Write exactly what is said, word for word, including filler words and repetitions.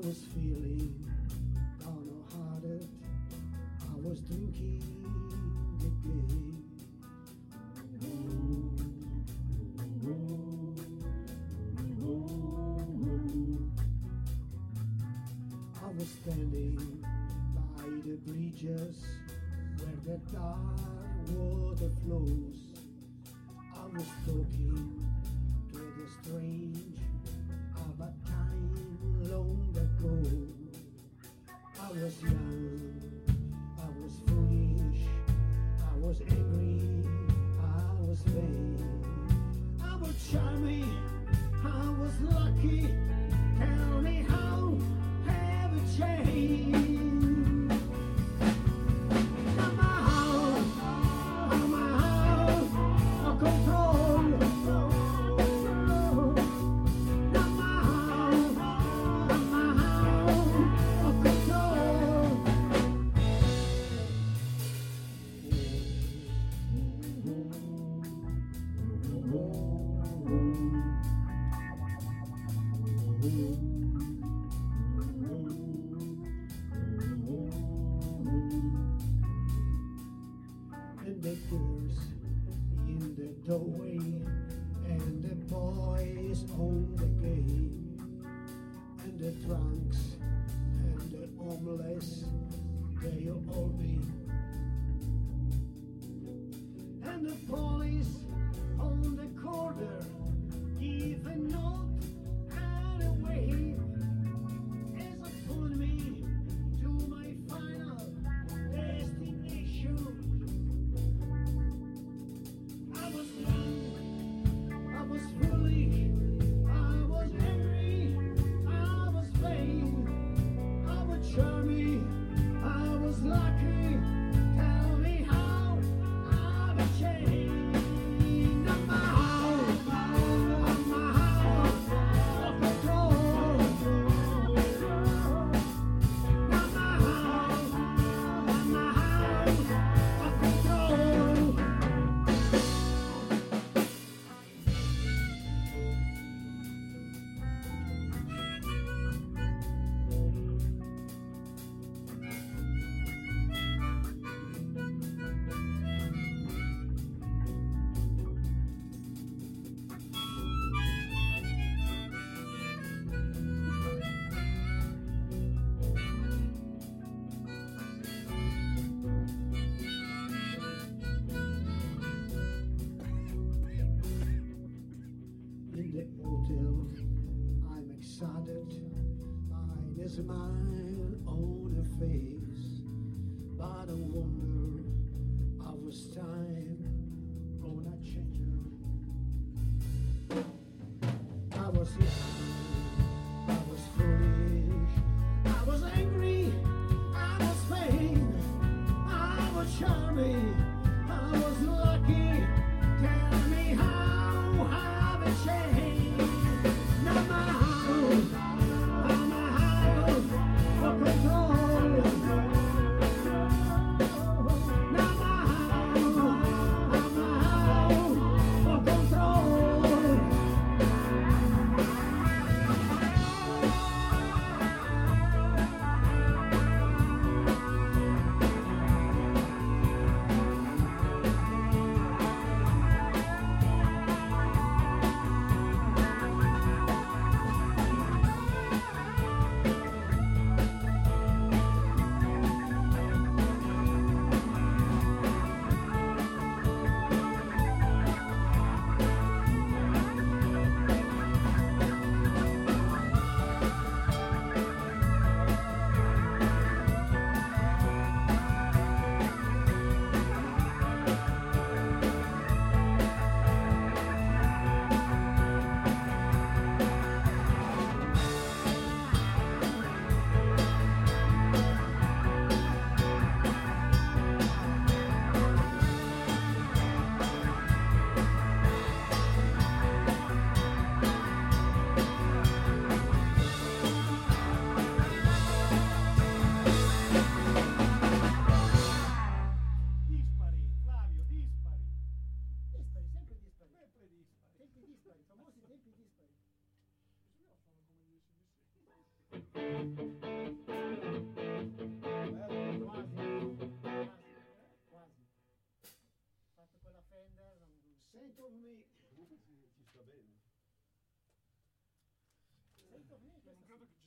was feeling downhearted. I was drinking again. I was standing by the bridges where the dark water flows. I was talking to the strange about time long ago. I was young, I was foolish, I was angry, I was vain, I was charming, I was lucky. Tell me how have it changed? And the girls in the doorway, and the boys on the gate, and the drunks and the homeless, they all be, and the police on the corner, even not and away, as I pull me to my final destination. I was young, I was foolish, I was angry, I was vain, I was charming, I was lucky. Tell me how I've changed. I'm out, I'm out of control. I'm out, I'm out of control. In the hotel, I'm excited, find a smile on her face, but I wonder how was time gonna change her. I was young, I was foolish, I was angry, I was vain, I was charming, I was lucky. Tell me how have it changed? Now my house, I'm a house for control. Now my house, I'm a house for control. Tempi dispari, famosi tempi dispari. quasi. Fatto con la Fender. Non... Saint of Me. Comunque ci, ci sta bene. Saint of Me, Non credo che